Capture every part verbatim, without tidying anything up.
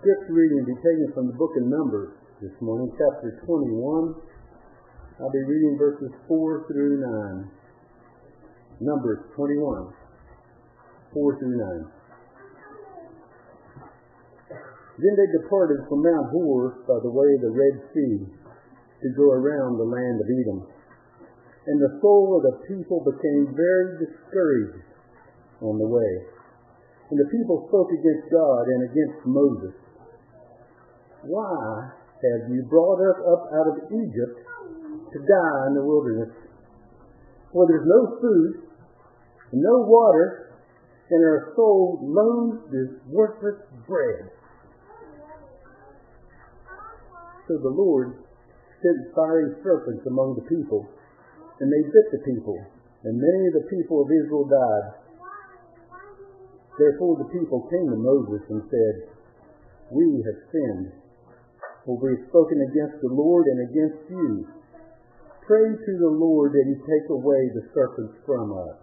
scripture reading will be taken from the book of Numbers this morning, chapter twenty-one. I'll be reading verses four through nine. Numbers twenty-one, four through nine. Then they departed from Mount Hor by the way of the Red Sea to go around the land of Edom. And the soul of the people became very discouraged on the way. And the people spoke against God and against Moses. Why have you brought us up out of Egypt to die in the wilderness? For there's no food, and no water, and our soul loathes this worthless bread. So the Lord sent fiery serpents among the people, and they bit the people, and many of the people of Israel died. Therefore the people came to Moses and said, We have sinned, for we have spoken against the Lord and against you. Pray to the Lord that he take away the serpents from us.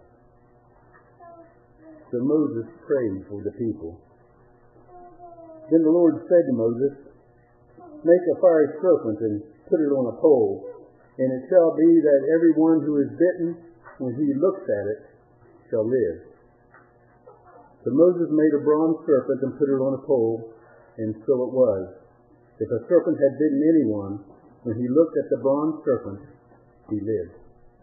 So Moses prayed for the people. Then the Lord said to Moses, Make a fiery serpent and put it on a pole, and it shall be that everyone who is bitten, when he looks at it, shall live. So Moses made a bronze serpent and put it on a pole, and so it was. If a serpent had bitten anyone, when he looked at the bronze serpent, he lived.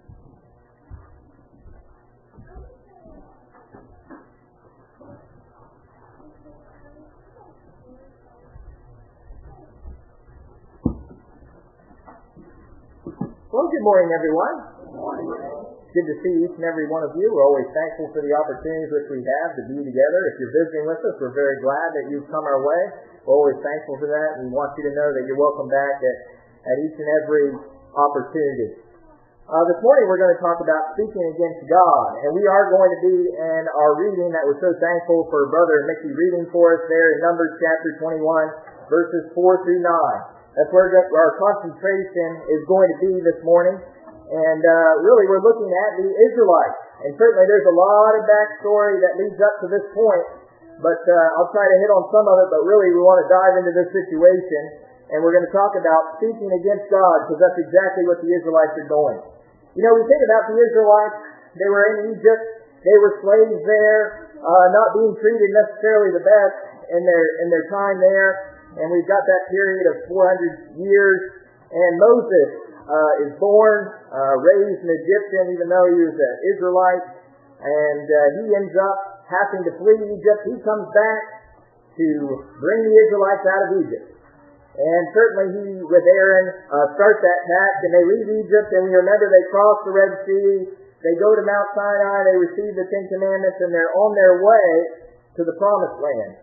Well, good morning, everyone. Good morning. Good to see each and every one of you. We're always thankful for the opportunities which we have to be together. If you're visiting with us, we're very glad that you've come our way. We're always thankful for that, and we want you to know that you're welcome back at, at each and every opportunity. Uh, this morning we're going to talk about speaking against God, and we are going to be in our reading that we're so thankful for Brother Mickey reading for us there in Numbers chapter twenty-one, verses four through nine. That's where our concentration is going to be this morning. And uh, really we're looking at the Israelites. And certainly there's a lot of backstory that leads up to this point. But uh, I'll try to hit on some of it. But really we want to dive into this situation. And we're going to talk about speaking against God, because that's exactly what the Israelites are doing. You know, we think about the Israelites. They were in Egypt. They were slaves there, uh, not being treated necessarily the best in their in their time there. And we've got that period of four hundred years. And Moses uh, is born, uh, raised an Egyptian, even though he was an Israelite. And uh, he ends up having to flee Egypt. He comes back to bring the Israelites out of Egypt. And certainly he, with Aaron, uh, starts that task. And they leave Egypt. And we remember they cross the Red Sea. They go to Mount Sinai. They receive the Ten Commandments. And they're on their way to the Promised Land.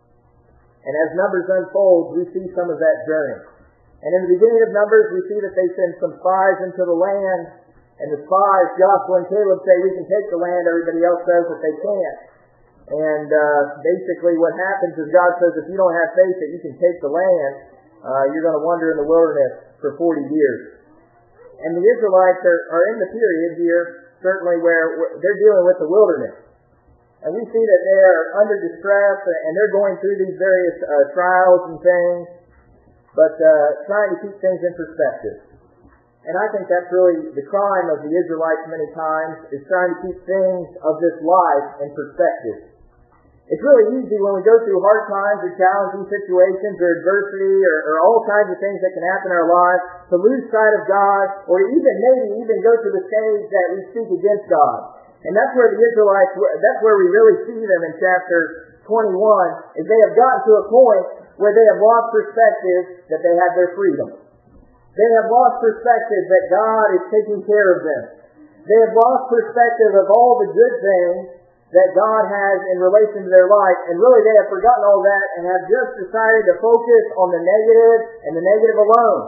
And as Numbers unfolds, we see some of that journey. And in the beginning of Numbers, we see that they send some spies into the land. And the spies, Joshua and Caleb, say, we can take the land. Everybody else says that they can't. And uh, basically what happens is God says, if you don't have faith that you can take the land, uh, you're going to wander in the wilderness for forty years. And the Israelites are, are in the period here, certainly where, where they're dealing with the wilderness. And we see that they are under distress, and they're going through these various uh, trials and things, but uh, trying to keep things in perspective. And I think that's really the crime of the Israelites many times, is trying to keep things of this life in perspective. It's really easy when we go through hard times or challenging situations or adversity or, or all kinds of things that can happen in our lives to lose sight of God, or even maybe even go to the stage that we speak against God. And that's where the Israelites, that's where we really see them in chapter twenty-one, is they have gotten to a point where they have lost perspective that they have their freedom. They have lost perspective that God is taking care of them. They have lost perspective of all the good things that God has in relation to their life, and really they have forgotten all that and have just decided to focus on the negative and the negative alone.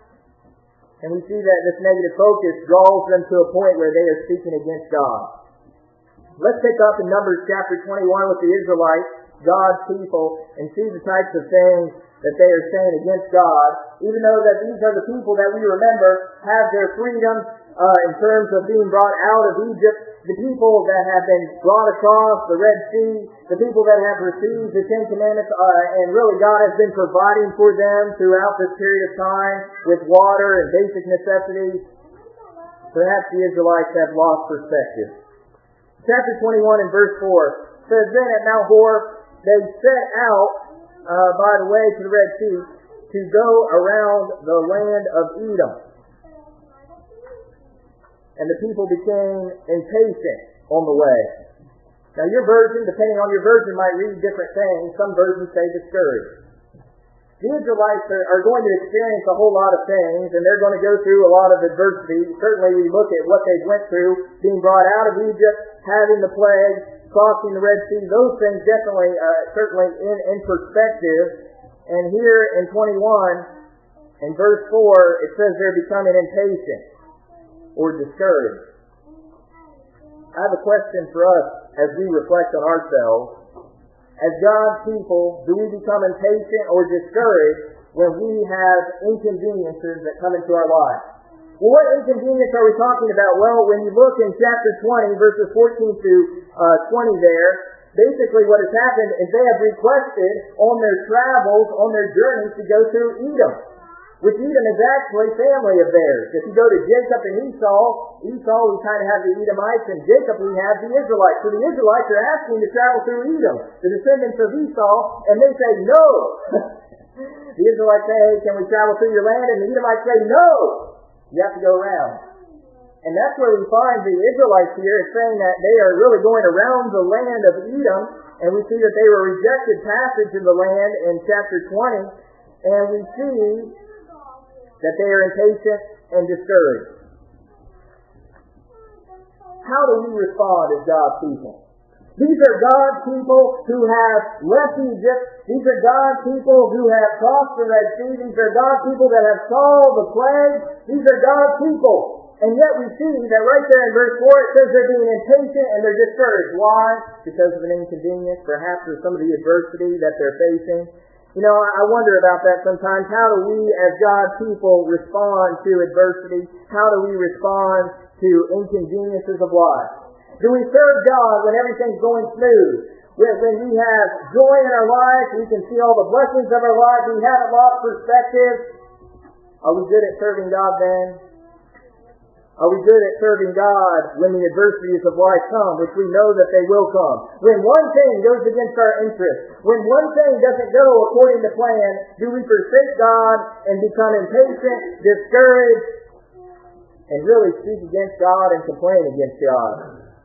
And we see that this negative focus draws them to a point where they are speaking against God. Let's pick up in Numbers chapter twenty-one with the Israelites, God's people, and see the types of things that they are saying against God, even though that these are the people that we remember have their freedom uh, in terms of being brought out of Egypt the people that have been brought across the Red Sea, the people that have received the Ten Commandments, uh, and really God has been providing for them throughout this period of time with water and basic necessities, perhaps the Israelites have lost perspective. Chapter twenty-one and verse four says, Then at Mount Hor they set out uh, by the way to the Red Sea to go around the land of Edom. And the people became impatient on the way. Now your version, depending on your version, might read different things. Some versions say discouraged. The Israelites are, are going to experience a whole lot of things, and they're going to go through a lot of adversity. Certainly we look at what they went through, being brought out of Egypt, having the plague, crossing the Red Sea. Those things definitely, uh, certainly in, in perspective. And here in twenty-one, in verse four, it says they're becoming impatient or discouraged. I have a question for us as we reflect on ourselves. As God's people, do we become impatient or discouraged when we have inconveniences that come into our lives? Well, what inconvenience are we talking about? Well, when you look in chapter twenty, verses fourteen to twenty there, basically what has happened is they have requested on their travels, on their journeys, to go through Edom, which Edom is actually family of theirs. If you go to Jacob and Esau, Esau we kind of have the Edomites, and Jacob we have the Israelites. So the Israelites are asking to travel through Edom, the descendants of Esau, and they say no. The Israelites say, hey, can we travel through your land? And the Edomites say no. You have to go around. And that's where we find the Israelites here is saying that they are really going around the land of Edom, and we see that they were rejected passage in the land in chapter twenty, and we see that they are impatient and discouraged. How do we respond as God's people? These are God's people who have left Egypt. These are God's people who have crossed the Red Sea. These are God's people that have solved the plague. These are God's people. And yet we see that right there in verse four it says they're being impatient and they're discouraged. Why? Because of an inconvenience, perhaps of some of the adversity that they're facing. You know, I wonder about that sometimes. How do we as God's people respond to adversity? How do we respond to inconveniences of life? Do we serve God when everything's going smooth? When we have joy in our life, we can see all the blessings of our life, we haven't lost perspective. Are we good at serving God then? Are we good at serving God when the adversities of life come, which we know that they will come? When one thing goes against our interest, when one thing doesn't go according to plan, do we forsake God and become impatient, discouraged, and really speak against God and complain against God?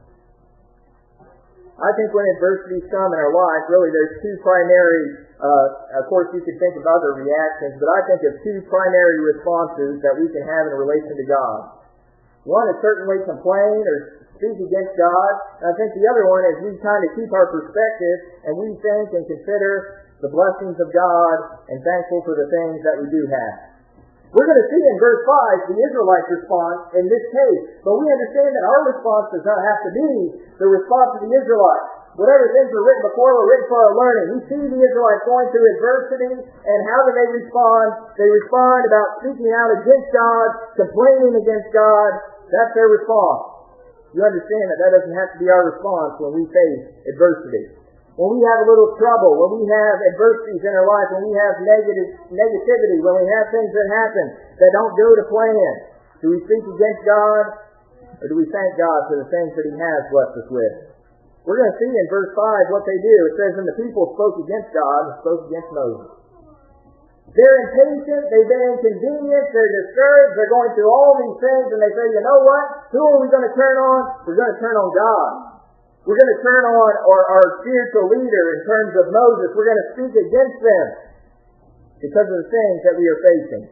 I think when adversities come in our life, really there's two primary, uh, of course you could think of other reactions, but I think of two primary responses that we can have in relation to God. One is certainly complain or speak against God. And I think the other one is we kind of keep our perspective and we think and consider the blessings of God and thankful for the things that we do have. We're going to see in verse five the Israelites' response in this case. But we understand that our response does not have to be the response of the Israelites. Whatever things were written before were written for our learning. We see the Israelites going through adversity, and how do they respond? They respond about speaking out against God, complaining against God. That's their response. You understand that that doesn't have to be our response when we face adversity. When we have a little trouble, when we have adversities in our life, when we have negative negativity, when we have things that happen that don't go to plan, do we speak against God, or do we thank God for the things that He has blessed us with? We're going to see in verse five what they do. It says, and the people spoke against God and spoke against Moses. They're impatient, they've been inconvenienced, they're discouraged, they're going through all these things, and they say, you know what? Who are we going to turn on? We're going to turn on God. We're going to turn on our, our spiritual leader in terms of Moses. We're going to speak against them because of the things that we are facing.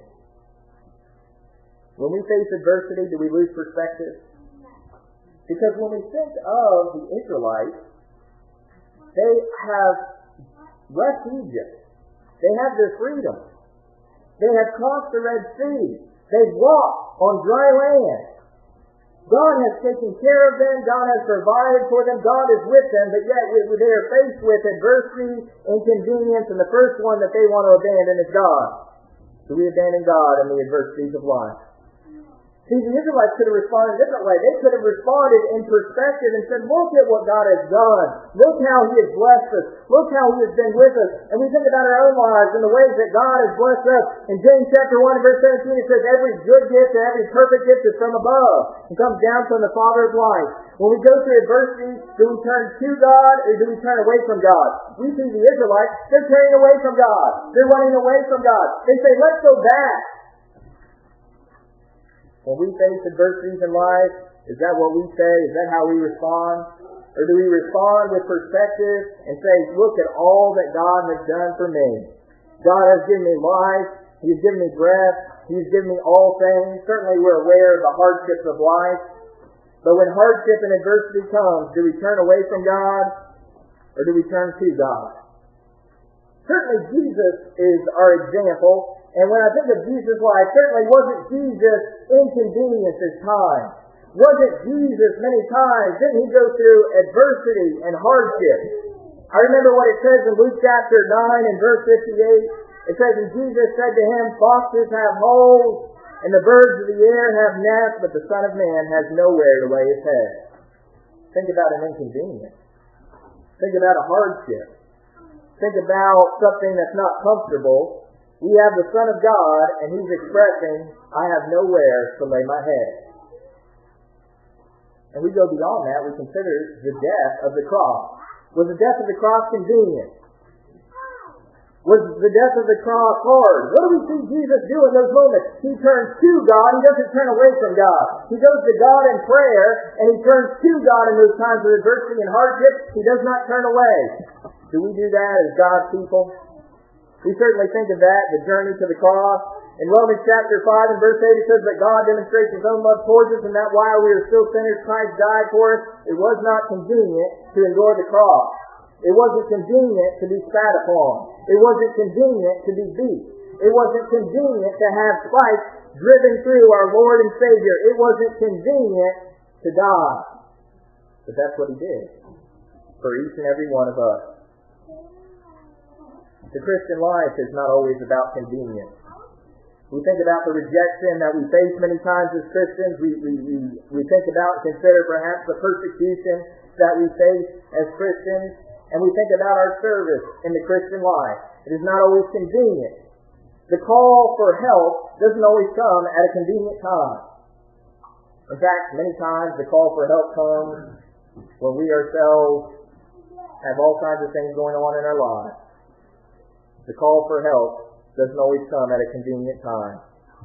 When we face adversity, do we lose perspective? Because when we think of the Israelites, they have left Egypt. They have their freedom. They have crossed the Red Sea. They've walked on dry land. God has taken care of them. God has provided for them. God is with them. But yet they are faced with adversity, inconvenience, and the first one that they want to abandon is God. Do we abandon God in the adversities of life? See, the Israelites could have responded a different way. They could have responded in perspective and said, look at what God has done. Look how He has blessed us. Look how He has been with us. And we think about our own lives and the ways that God has blessed us. In James chapter one, verse seventeen, it says, every good gift and every perfect gift is from above and comes down from the Father of lights. When we go through adversity, do we turn to God or do we turn away from God? We see the Israelites, they're turning away from God. They're running away from God. They say, let's go back. When we face adversities in life, is that what we say? Is that how we respond? Or do we respond with perspective and say, look at all that God has done for me. God has given me life. He has given me breath. He has given me all things. Certainly we're aware of the hardships of life. But when hardship and adversity comes, do we turn away from God or do we turn to God? Certainly Jesus is our example. And when I think of Jesus' life, certainly wasn't Jesus inconvenienced his time? Wasn't Jesus many times, didn't He go through adversity and hardship? I remember what it says in Luke chapter nine and verse fifty-eight. It says, and Jesus said to him, foxes have holes, and the birds of the air have nests, but the Son of Man has nowhere to lay His head. Think about an inconvenience. Think about a hardship. Think about something that's not comfortable. We have the Son of God, and He's expressing, I have nowhere to lay my head. And we go beyond that. We consider the death of the cross. Was the death of the cross convenient? Was the death of the cross hard? What do we see Jesus do in those moments? He turns to God. He doesn't turn away from God. He goes to God in prayer, and He turns to God in those times of adversity and hardship. He does not turn away. Do we do that as God's people? We certainly think of that, the journey to the cross. In Romans chapter five and verse eight, it says that God demonstrates His own love towards us, and that while we are still sinners, Christ died for us. It was not convenient to endure the cross. It wasn't convenient to be spat upon. It wasn't convenient to be beat. It wasn't convenient to have spikes driven through our Lord and Savior. It wasn't convenient to die. But that's what He did for each and every one of us. The Christian life is not always about convenience. We think about the rejection that we face many times as Christians. We, we, we, we think about and consider perhaps the persecution that we face as Christians. And we think about our service in the Christian life. It is not always convenient. The call for help doesn't always come at a convenient time. In fact, many times the call for help comes when we ourselves have all kinds of things going on in our lives. The call for help doesn't always come at a convenient time.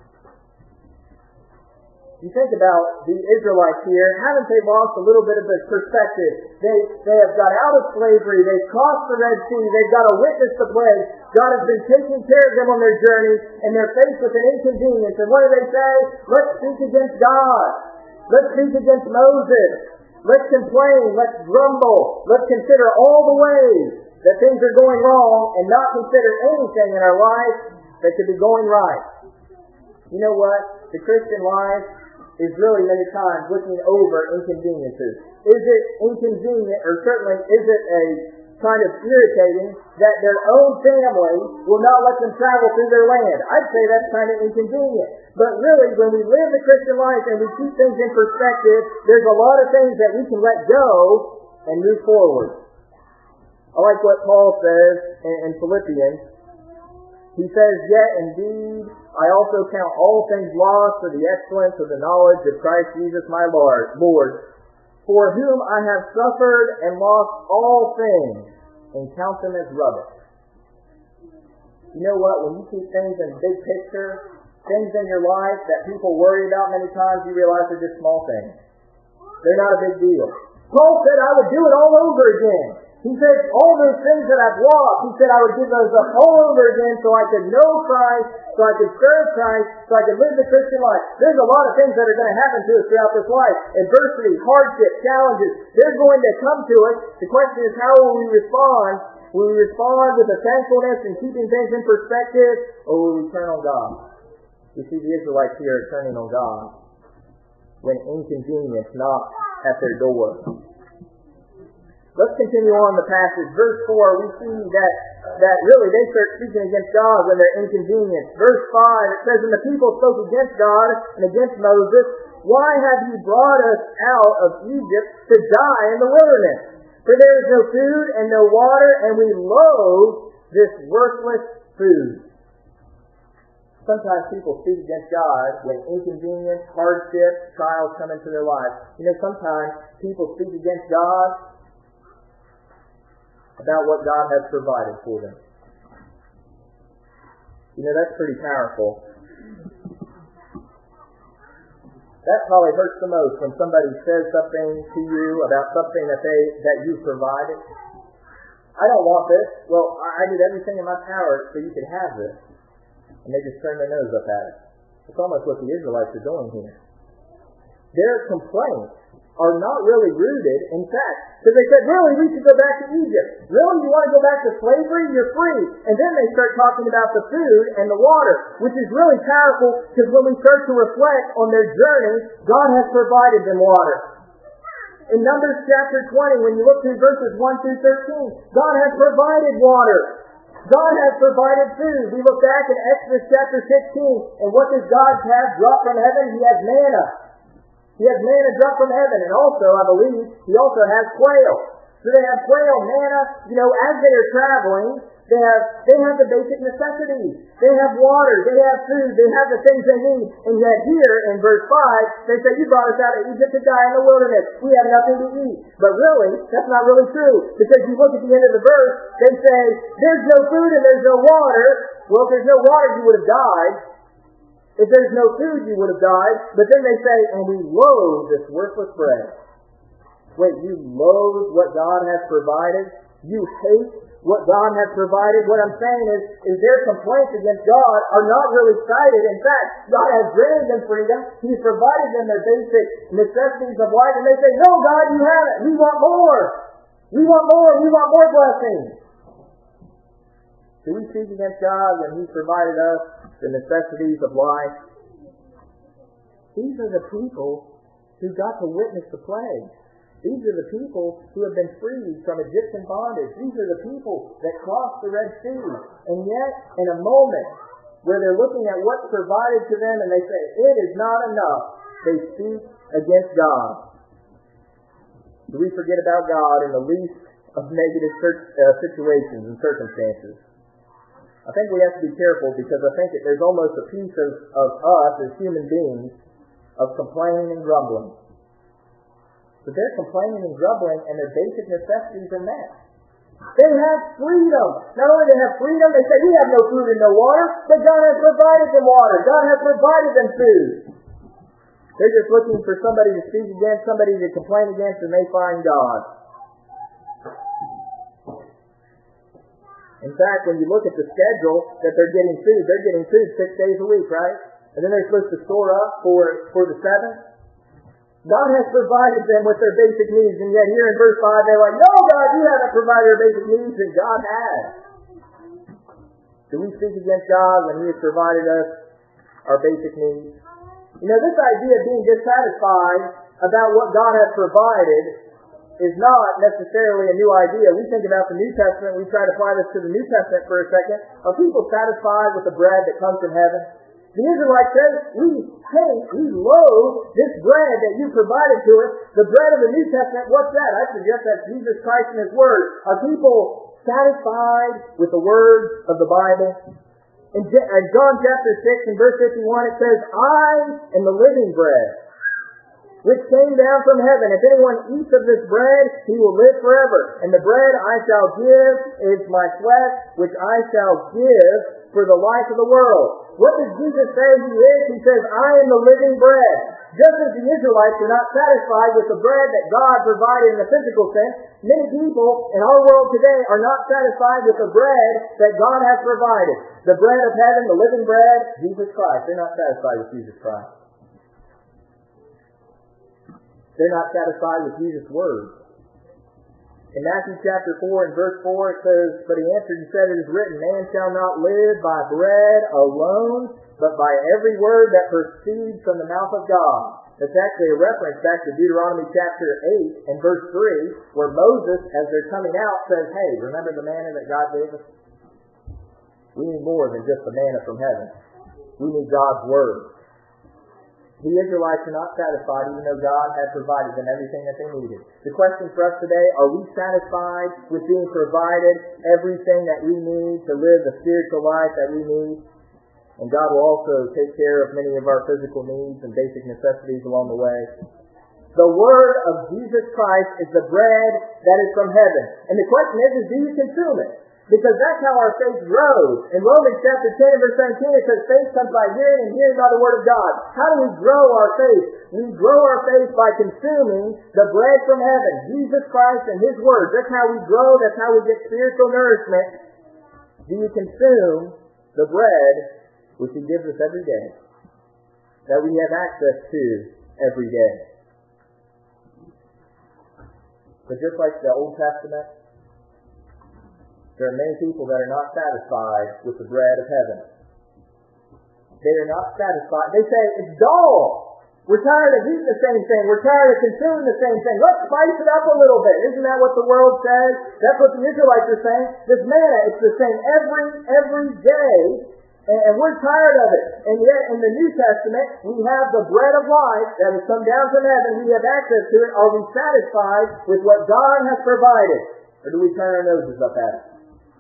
You think about the Israelites here, haven't they lost a little bit of their perspective? They, they have got out of slavery, they've crossed the Red Sea, they've got to witness the plague. God has been taking care of them on their journey, and they're faced with an inconvenience. And what do they say? Let's speak against God. Let's speak against Moses. Let's complain. Let's grumble. Let's consider all the ways that things are going wrong and not consider anything in our life that could be going right. You know what? The Christian life is really many times looking over inconveniences. Is it inconvenient, or certainly is it a kind of irritating that their own family will not let them travel through their land? I'd say that's kind of inconvenient. But really, when we live the Christian life and we keep things in perspective, there's a lot of things that we can let go and move forward. I like what Paul says in, in Philippians. He says, yet indeed, I also count all things lost for the excellence of the knowledge of Christ Jesus my Lord, Lord, for whom I have suffered and lost all things, and count them as rubbish. You know what? When you keep things in the big picture, things in your life that people worry about many times, you realize they're just small things. They're not a big deal. Paul said I would do it all over again. He said, all those things that I've lost, he said I would give those up all over again so I could know Christ, so I could serve Christ, so I could live the Christian life. There's a lot of things that are going to happen to us throughout this life. Adversity, hardship, challenges. They're going to come to us. The question is, how will we respond? Will we respond with a thankfulness and keeping things in perspective, or will we turn on God? You see the Israelites here are turning on God when inconvenience knocks at their door. Let's continue on the passage. Verse four, we see that, that really they start speaking against God when they're inconvenienced. Verse five, it says, "And the people spoke against God and against Moses. Why have you brought us out of Egypt to die in the wilderness? For there is no food and no water, and we loathe this worthless food." Sometimes people speak against God when inconvenience, hardship, trials come into their lives. You know, sometimes people speak against God about what God has provided for them. You know, that's pretty powerful. That probably hurts the most when somebody says something to you about something that they that you provided. "I don't want this." "Well, I did everything in my power so you could have this." And they just turn their nose up at it. It's almost what the Israelites are doing here. Their complaints are not really rooted in fact. Because they said, "Really, we should go back to Egypt. Really, you want to go back to slavery? You're free." And then they start talking about the food and the water, which is really powerful because when we start to reflect on their journey, God has provided them water. In Numbers chapter twenty, when you look through verses one through thirteen, God has provided water. God has provided food. We look back in Exodus chapter sixteen, and what does God have drop from heaven? He has manna. He has manna drop from heaven, and also, I believe, He also has quail. So they have quail, manna. You know, as they are traveling, they have they have the basic necessities. They have water. They have food. They have the things they need. And yet here in verse five, they say, "You brought us out of Egypt to die in the wilderness. We have nothing to eat." But really, that's not really true. Because you look at the end of the verse, they say, "There's no food and there's no water." Well, if there's no water, you would have died. If there's no food, you would have died. But then they say, "And we loathe this worthless bread." Wait, you loathe what God has provided? You hate what God has provided? What I'm saying is, is their complaints against God are not really cited. In fact, God has granted them freedom. He's provided them their basic necessities of life. And they say, "No, God, you haven't. We want more. We want more. We want more blessings." Do we speak against God when He's provided us the necessities of life? These are the people who got to witness the plague. These are the people who have been freed from Egyptian bondage. These are the people that crossed the Red Sea. And yet, in a moment where they're looking at what's provided to them and they say, "It is not enough," they speak against God. Do we forget about God in the least of negative uh, situations and circumstances? I think we have to be careful because I think that there's almost a piece of, of us as human beings of complaining and grumbling. But they're complaining and grumbling and their basic necessities are met. They have freedom. Not only do they have freedom, they say, "We have no food and no water," but God has provided them water. God has provided them food. They're just looking for somebody to speak against, somebody to complain against, and they find God. In fact, when you look at the schedule that they're getting food, they're getting food six days a week, right? And then they're supposed to store up for, for the seventh. God has provided them with their basic needs, and yet here in verse five, they're like, "No, God, you haven't provided our basic needs," and God has. Do we speak against God when He has provided us our basic needs? You know, this idea of being dissatisfied about what God has provided is not necessarily a new idea. We think about the New Testament, we try to apply this to the New Testament for a second. Are people satisfied with the bread that comes from heaven? The Israelites says, "We hate, we loathe this bread that you provided to us." The bread of the New Testament, what's that? I suggest that's Jesus Christ and His Word. Are people satisfied with the words of the Bible? In John chapter six and verse fifty-one, it says, "I am the living bread, which came down from heaven. If anyone eats of this bread, he will live forever. And the bread I shall give is my flesh, which I shall give for the life of the world." What does Jesus say He is? He says, "I am the living bread." Just as the Israelites are not satisfied with the bread that God provided in a physical sense, many people in our world today are not satisfied with the bread that God has provided. The bread of heaven, the living bread, Jesus Christ. They're not satisfied with Jesus Christ. They're not satisfied with Jesus' Word. In Matthew chapter four and verse four it says, "But He answered and said, It is written, Man shall not live by bread alone, but by every word that proceeds from the mouth of God." It's actually a reference back to Deuteronomy chapter eight and verse three, where Moses, as they're coming out, says, hey, remember the manna that God gave us? We need more than just the manna from heaven. We need God's Word. The Israelites are not satisfied, even though God had provided them everything that they needed. The question for us today, are we satisfied with being provided everything that we need to live the spiritual life that we need? And God will also take care of many of our physical needs and basic necessities along the way. The Word of Jesus Christ is the bread that is from heaven. And the question is, is do you consume it? Because that's how our faith grows. In Romans chapter ten and verse seventeen, it says, faith comes by hearing and hearing by the Word of God. How do we grow our faith? We grow our faith by consuming the bread from heaven, Jesus Christ and His Word. That's how we grow. That's how we get spiritual nourishment. Do you consume the bread which He gives us every day, that we have access to every day? But just like the Old Testament, there are many people that are not satisfied with the bread of heaven. They are not satisfied. They say, it's dull. We're tired of eating the same thing. We're tired of consuming the same thing. Let's spice it up a little bit. Isn't that what the world says? That's what the Israelites are saying. This manna, it's the same every, every day. And we're tired of it. And yet, in the New Testament, we have the bread of life that has come down from heaven. We have access to it. Are we satisfied with what God has provided? Or do we turn our noses up at it?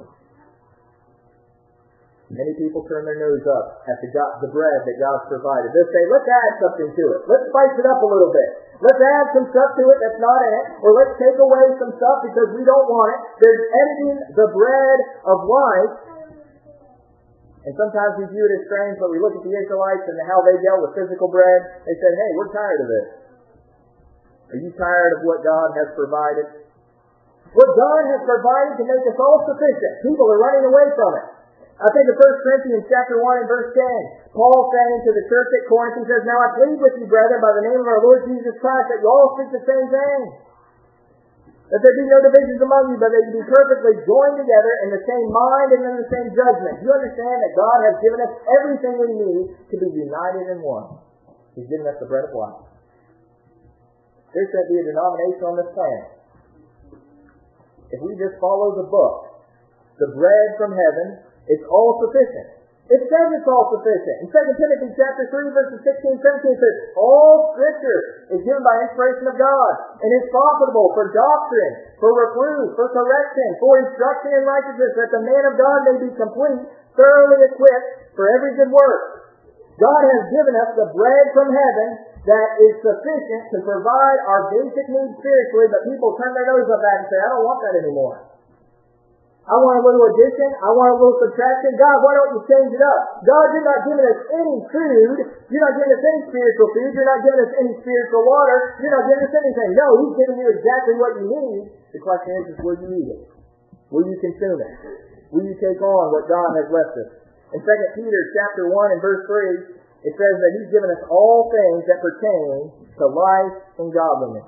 Many people turn their nose up at the, God, the bread that God's provided. They'll say, let's add something to it. Let's spice it up a little bit. Let's add some stuff to it that's not in it. Or let's take away some stuff because we don't want it. There's editing the bread of life. And sometimes we view it as strange, but we look at the Israelites and how they dealt with physical bread. They said, hey, we're tired of this. Are you tired of what God has provided? What God has provided to make us all sufficient. People are running away from it. I think of First Corinthians chapter one and verse ten. Paul saying to the church at Corinth, he says, now I plead with you, brethren, by the name of our Lord Jesus Christ, that you all speak the same thing. That there be no divisions among you, but that you be perfectly joined together in the same mind and in the same judgment. You understand that God has given us everything we need to be united in one. He's given us the bread of life. There should be a denomination on this planet. If we just follow the book, the bread from heaven, it's all sufficient. It says it's all sufficient. In Second Timothy chapter three, verses sixteen and seventeen, it says, all Scripture is given by inspiration of God, and is profitable for doctrine, for reproof, for correction, for instruction in righteousness, that the man of God may be complete, thoroughly equipped for every good work. God has given us the bread from heaven that is sufficient to provide our basic needs spiritually, but people turn their nose up at it and say, I don't want that anymore. I want a little addition. I want a little subtraction. God, why don't you change it up? God, you're not giving us any food. You're not giving us any spiritual food. You're not giving us any spiritual water. You're not giving us anything. No, He's giving you exactly what you need. The question is, is will you eat it? Will you consume it? Will you take on what God has left us? In Second Peter chapter one and verse three, it says that He's given us all things that pertain to life and godliness.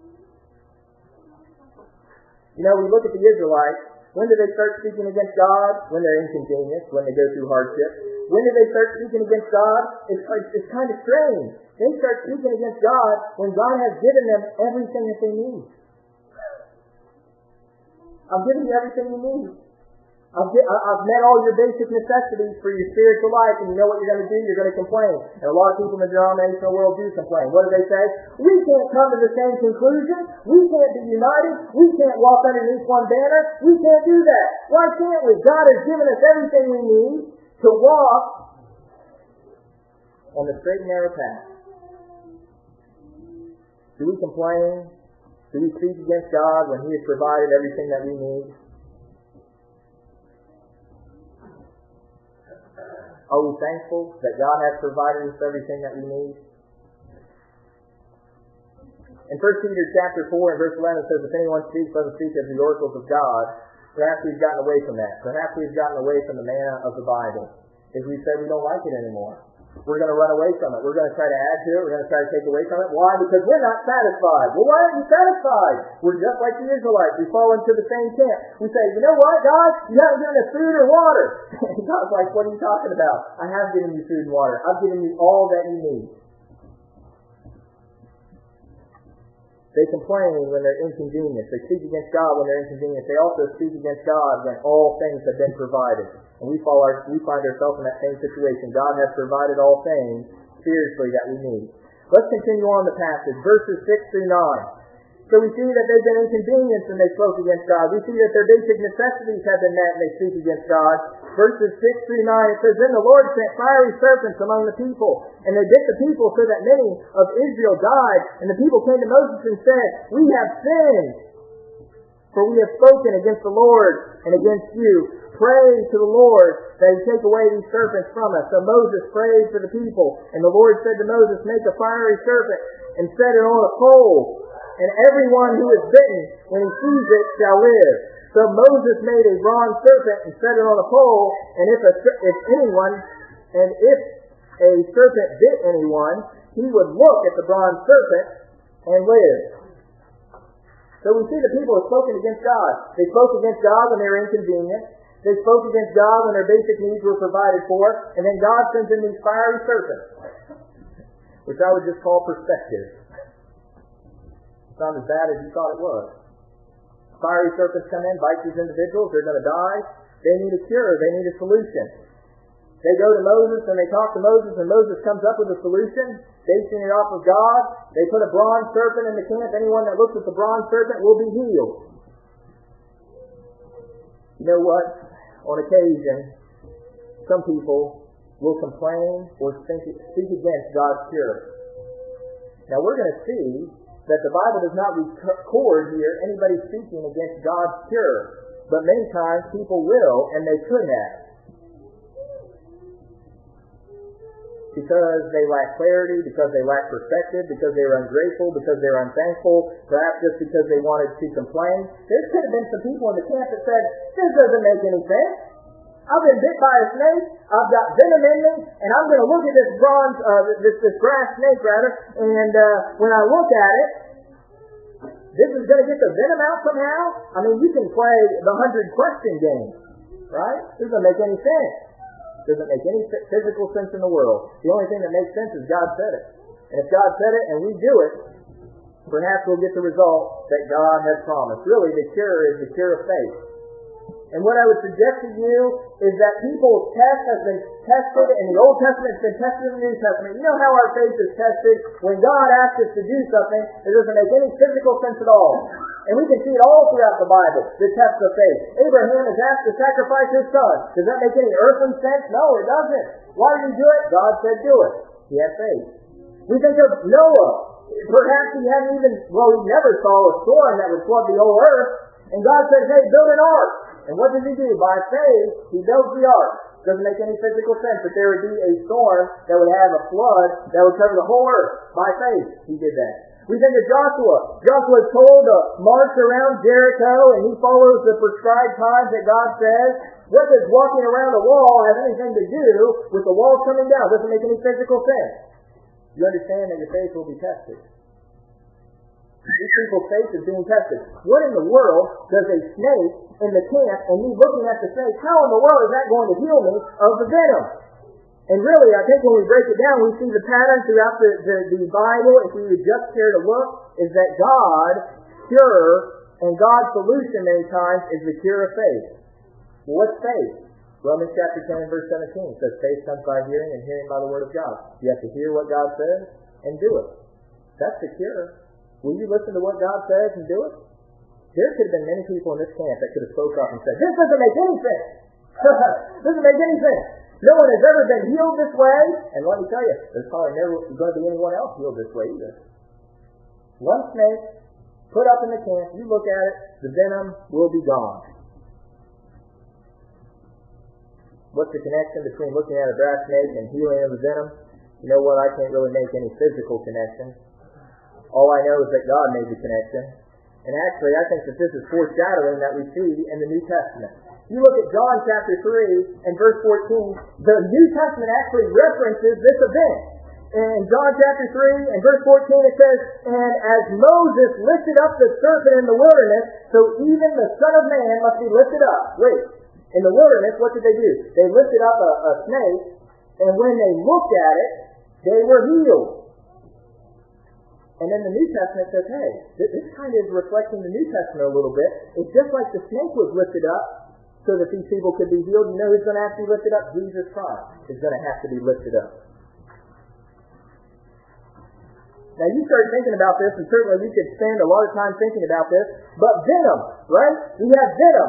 You know, we look at the Israelites. When do they start speaking against God? When they're inconvenienced, when they go through hardship. When do they start speaking against God? It's, it's kind of strange. They start speaking against God when God has given them everything that they need. I've given you everything you need. I've, I've met all your basic necessities for your spiritual life, and you know what you're going to do? You're going to complain. And a lot of people in the denominational world do complain. What do they say? We can't come to the same conclusion. We can't be united. We can't walk underneath one banner. We can't do that. Why can't we? God has given us everything we need to walk on the straight and narrow path. Do we complain? Do we speak against God when He has provided everything that we need? Are we thankful that God has provided us everything that we need? In First Peter chapter four and verse eleven, it says, if anyone speaks, let him speak as the oracles of God. Perhaps we've gotten away from that. Perhaps we've gotten away from the manna of the Bible. If we say we don't like it anymore, we're going to run away from it. We're going to try to add to it. We're going to try to take away from it. Why? Because we're not satisfied. Well, why aren't you satisfied? We're just like the Israelites. We fall into the same tent. We say, you know what, God? You haven't given us food or water. And God's like, what are you talking about? I have given you food and water. I've given you all that you need. They complain when they're inconvenienced. They speak against God when they're inconvenienced. They also speak against God when all things have been provided. And we, fall our, we find ourselves in that same situation. God has provided all things spiritually that we need. Let's continue on the passage, verses six through nine. So we see that they've been inconvenienced and they spoke against God. We see that their basic necessities have been met and they speak against God. Verses six through nine, it says, Then the Lord sent fiery serpents among the people, and they bit the people so that many of Israel died. And the people came to Moses and said, We have sinned, for we have spoken against the Lord and against you. Pray to the Lord that he take away these serpents from us. So Moses prayed for the people, and the Lord said to Moses, Make a fiery serpent and set it on a pole. And everyone who is bitten, when he sees it, shall live. So Moses made a bronze serpent and set it on a pole. And if, a, if anyone, and if a serpent bit anyone, he would look at the bronze serpent and live. So we see the people have spoken against God. They spoke against God when they were inconvenient. They spoke against God when their basic needs were provided for. And then God sends in these fiery serpents, which I would just call perspective. It's not as bad as you thought it was. Fiery serpents come in, bite these individuals, they're going to die. They need a cure, they need a solution. They go to Moses and they talk to Moses, and Moses comes up with a solution, basing it off of God. They put a bronze serpent in the camp. Anyone that looks at the bronze serpent will be healed. You know what? On occasion, some people will complain or speak against God's cure. Now we're going to see that the Bible does not record here anybody speaking against God's cure. But many times people will, and they could have. Because they lack clarity, because they lack perspective, because they were ungrateful, because they were unthankful, perhaps just because they wanted to complain. There could have been some people in the camp that said, This doesn't make any sense. I've been bit by a snake, I've got venom in me, and I'm going to look at this bronze, uh, this, this grass snake rather, and uh, when I look at it, this is going to get the venom out somehow? I mean, you can play the hundred question game, right? This doesn't make any sense. Doesn't make any physical sense in the world. The only thing that makes sense is God said it. And if God said it and we do it, perhaps we'll get the result that God has promised. Really, the cure is the cure of faith. And what I would suggest to you is that people's test has been tested in the Old Testament, it's been tested in the New Testament. You know how our faith is tested? When God asks us to do something, it doesn't make any physical sense at all. And we can see it all throughout the Bible, the test of faith. Abraham is asked to sacrifice his son. Does that make any earthly sense? No, it doesn't. Why did he do it? God said do it. He had faith. We think of Noah. Perhaps he hadn't even, well, he never saw a storm that would flood the whole earth. And God says, hey, build an ark. And what does he do? By faith, he builds the ark. Doesn't make any physical sense, but there would be a storm that would have a flood that would cover the whole earth. By faith, he did that. We think of Joshua. Joshua is told to march around Jericho, and he follows the prescribed times that God says. What does walking around a wall have anything to do with the wall coming down? Doesn't make any physical sense. You understand that your faith will be tested. These people's faith is being tested. What in the world does a snake in the camp, and me looking at the snake, how in the world is that going to heal me of the venom? And really, I think when we break it down, we see the pattern throughout the, the, the Bible, if we would just care to look, is that God's cure and God's solution many times is the cure of faith. Well, what's faith? Romans chapter ten and verse seventeen says, faith comes by hearing, and hearing by the word of God. You have to hear what God says and do it. That's the cure. Will you listen to what God says and do it? There could have been many people in this camp that could have spoke up and said, this doesn't make any sense. doesn't make any sense. No one has ever been healed this way. And let me tell you, there's probably never going to be anyone else healed this way either. One snake put up in the camp, you look at it, the venom will be gone. What's the connection between looking at a brass snake and healing of the venom? You know what? I can't really make any physical connection. All I know is that God made the connection. And actually, I think that this is foreshadowing that we see in the New Testament. You look at John chapter three and verse fourteen, the New Testament actually references this event. In John chapter three and verse fourteen it says, and as Moses lifted up the serpent in the wilderness, so even the Son of Man must be lifted up. Wait, in the wilderness, what did they do? They lifted up a, a snake, and when they looked at it, they were healed. And then the New Testament says, hey, this kind of is reflecting the New Testament a little bit. It's just like the snake was lifted up so that these people could be healed. You know who's going to have to be lifted up? Jesus Christ is going to have to be lifted up. Now you start thinking about this, and certainly we could spend a lot of time thinking about this, but venom, right? We have venom.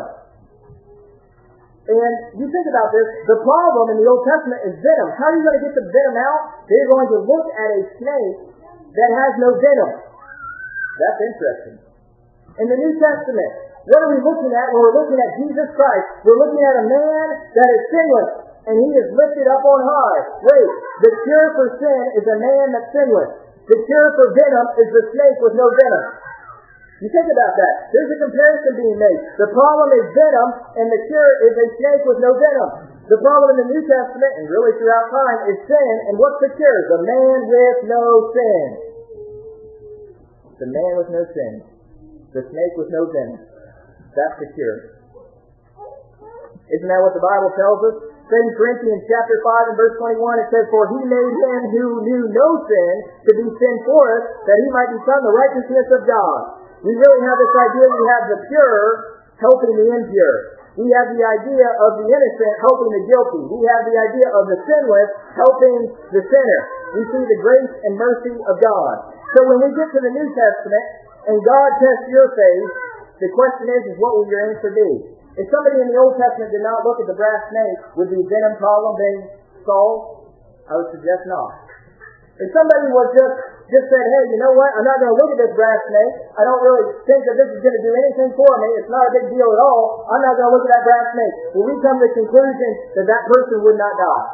And you think about this, the problem in the Old Testament is venom. How are you going to get the venom out? They're going to look at a snake that has no venom. That's interesting. In the New Testament, what are we looking at when we're looking at Jesus Christ? We're looking at a man that is sinless, and he is lifted up on high. Wait, the cure for sin is a man that's sinless. The cure for venom is the snake with no venom. You think about that. There's a comparison being made. The problem is venom, and the cure is a snake with no venom. The problem in the New Testament, and really throughout time, is sin, and what's the cure? The man with no sin. The man with no sin. The snake with no venom. That's the cure. Isn't that what the Bible tells us? Second Corinthians chapter five and verse twenty-one, it says, for he made him who knew no sin to be sin for us, that he might become the righteousness of God. We really have this idea we have the pure helping the impure. We have the idea of the innocent helping the guilty. We have the idea of the sinless helping the sinner. We see the grace and mercy of God. So when we get to the New Testament and God tests your faith, the question is, is what will your answer be? If somebody in the Old Testament did not look at the brass snake, would the venom problem be solved? I would suggest not. If somebody was just, just said, hey, you know what, I'm not going to look at this brass snake. I don't really think that this is going to do anything for me. It's not a big deal at all. I'm not going to look at that brass snake. Will we come to the conclusion that that person would not die?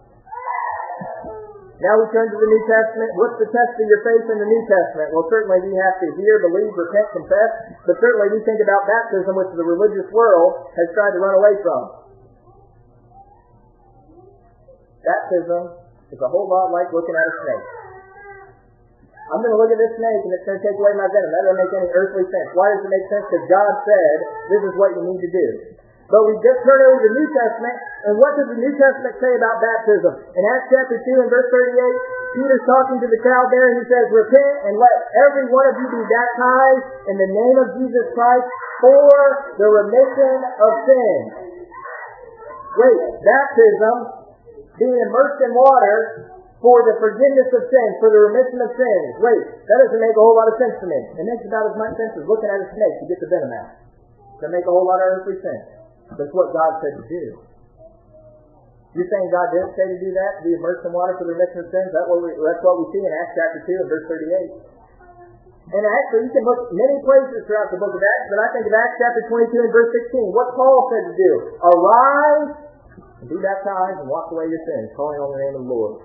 Now we turn to the New Testament. What's the test of your faith in the New Testament? Well, certainly we have to hear, believe, repent, confess. But certainly we think about baptism, which the religious world has tried to run away from. Baptism is a whole lot like looking at a snake. I'm going to look at this snake and it's going to take away my venom. That doesn't make any earthly sense. Why does it make sense? Because God said this is what you need to do. But we just turn over to the New Testament, and what does the New Testament say about baptism? In Acts chapter two and verse thirty-eight, Peter's talking to the crowd there, and he says, repent and let every one of you be baptized in the name of Jesus Christ for the remission of sins. Wait, baptism, being immersed in water for the forgiveness of sins, for the remission of sins. Wait, that doesn't make a whole lot of sense to me. It makes about as much sense as looking at a snake to get the venom out. It doesn't make a whole lot of earthly sense. That's what God said to do. You're saying God didn't say to do that, to be immersed in water for the remission of sins? That's what we, that's what we see in Acts chapter two and verse thirty-eight. And actually, you can look many places throughout the book of Acts, but I think of Acts chapter twenty-two and verse sixteen. What Paul said to do? Arise and be baptized and wash away your sins, calling on the name of the Lord.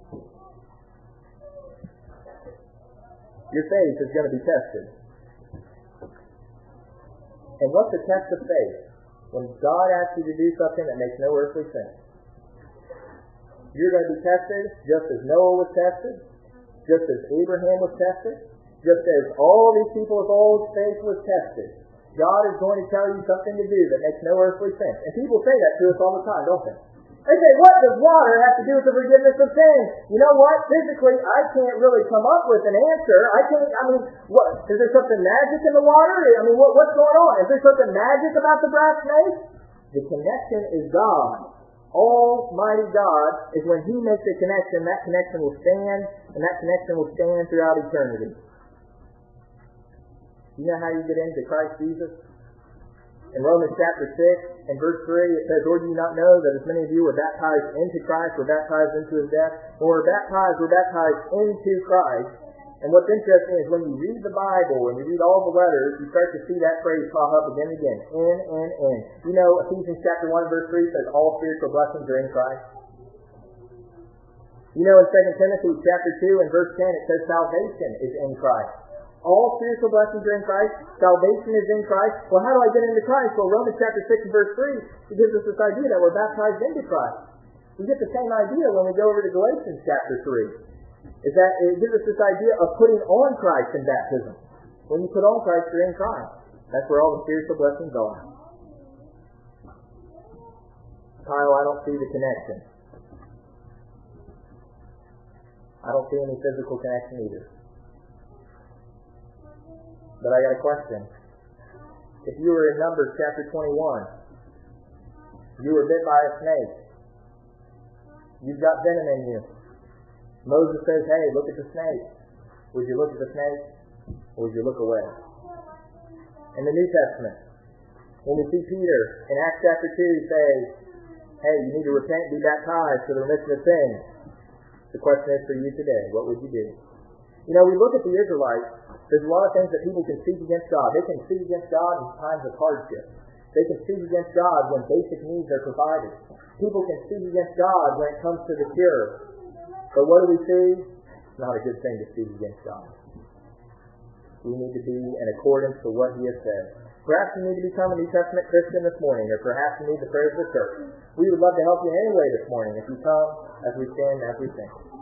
Your faith is going to be tested. And what's the test of faith? When God asks you to do something that makes no earthly sense. You're going to be tested just as Noah was tested, just as Abraham was tested, just as all these people of old faith was tested. God is going to tell you something to do that makes no earthly sense. And people say that to us all the time, don't they? They say, what does water have to do with the forgiveness of sins? You know what? Physically, I can't really come up with an answer. I can't, I mean, what? Is there something magic in the water? I mean, what, what's going on? Is there something magic about the brass snake? The connection is God. Almighty God is when He makes a connection, that connection will stand, and that connection will stand throughout eternity. You know how you get into Christ Jesus? In Romans chapter six and verse three, it says, or do you not know that as many of you were baptized into Christ, were baptized into His death? When we're baptized, we're baptized into Christ. And what's interesting is when you read the Bible, when you read all the letters, you start to see that phrase pop up again and again. In, in, in. You know, Ephesians chapter one verse three says all spiritual blessings are in Christ. You know, in Second Timothy chapter two and verse ten, it says salvation is in Christ. All spiritual blessings are in Christ. Salvation is in Christ. Well, how do I get into Christ? Well, Romans chapter six and verse three, it gives us this idea that we're baptized into Christ. We get the same idea when we go over to Galatians chapter three. Is that it gives us this idea of putting on Christ in baptism. When you put on Christ, you're in Christ. That's where all the spiritual blessings are. Kyle, I don't see the connection. I don't see any physical connection either. But I got a question. If you were in Numbers chapter twenty-one, you were bit by a snake. You've got venom in you. Moses says, hey, look at the snake. Would you look at the snake? Or would you look away? In the New Testament, when we see Peter in Acts chapter two say, hey, you need to repent, be baptized for the remission of sins. The question is for you today, what would you do? You know, we look at the Israelites, there's a lot of things that people can speak against God. They can speak against God in times of hardship. They can speak against God when basic needs are provided. People can speak against God when it comes to the cure. But what do we see? It's not a good thing to speak against God. We need to be in accordance to what He has said. Perhaps you need to become a New Testament Christian this morning, or perhaps you need the prayers of the church. We would love to help you in any way this morning if you come as we stand, as we sing.